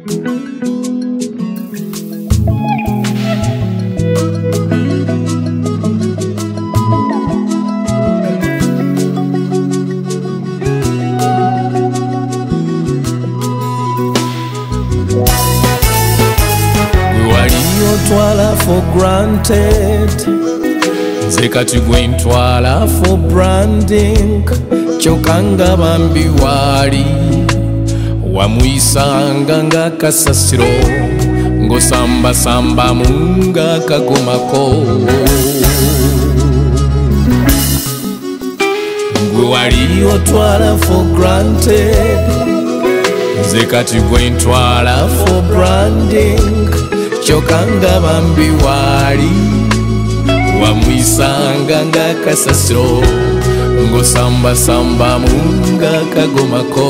Twala for granted, nze kati gwe ntwala for branding. Kyokanga bambi wali wamuyisanga nga kasasiro, ng'osambasamba munga kagomako. Gwe wali otwala for granted, nze kati gwe ntwala for branding. Kyokanga bambi wali wamuyisanga nga kasasiro, ng'osambasamba munga kagomako.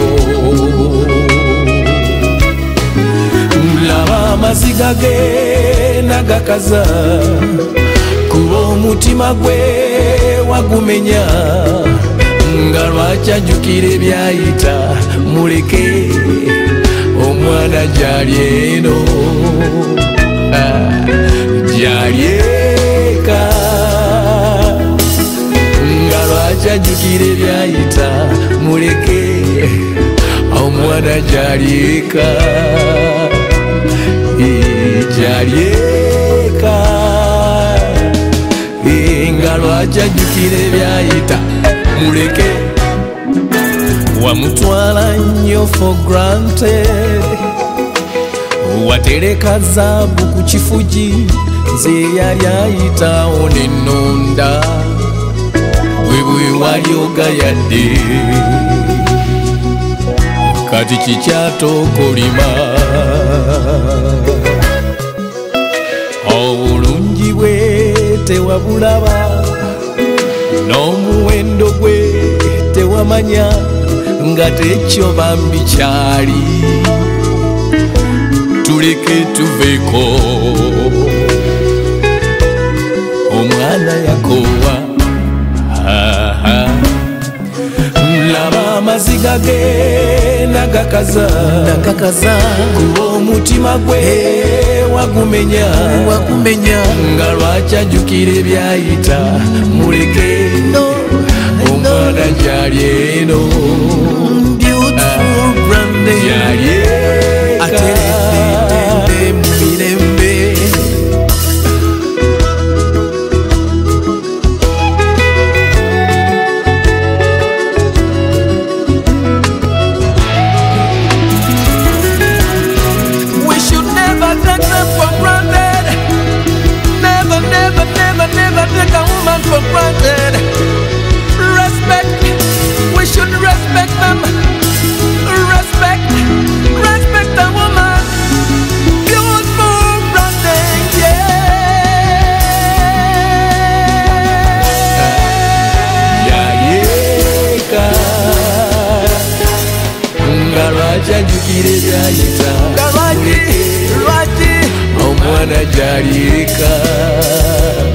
Laba amaziga ge nagakaza, kuba omutima gwe wagumenya, nga lwaki ajjukira ebyayita. Muleke omwana gyali eno, gyali eka, nga lwaki ajjukira ebyayita. Muleke omwana gyali eka, gyali eka, nga lwaki ajjukira ebyayita. Muleke wamutwala nnyo for granted, watereka zaabu ku kifugi, nze yali ayitawo n'ennonda, bwe wali ogayadde. Kati kikyatokolima, obulungi bwe tewabulaba, n'omuwendo gwe tewamanya, nga tekyo bambi kyali. Tuleke tuveko, omwana yakowa. Laba amaziga ge nagakaza, kuba omutima gwe wagumenya, nga lwaki ajjukira ebyayita. Muleke omwana gyali eno, gyali eka, mu mirembe. We should never take them for granted. Never, never, never, never take a woman for granted. Respect, we should respect them. Respect, respect a woman. Beautiful branding, yeah. Yayeka, nga lwaki ajjukira ebyayita. Lwaki omwana gyali eka.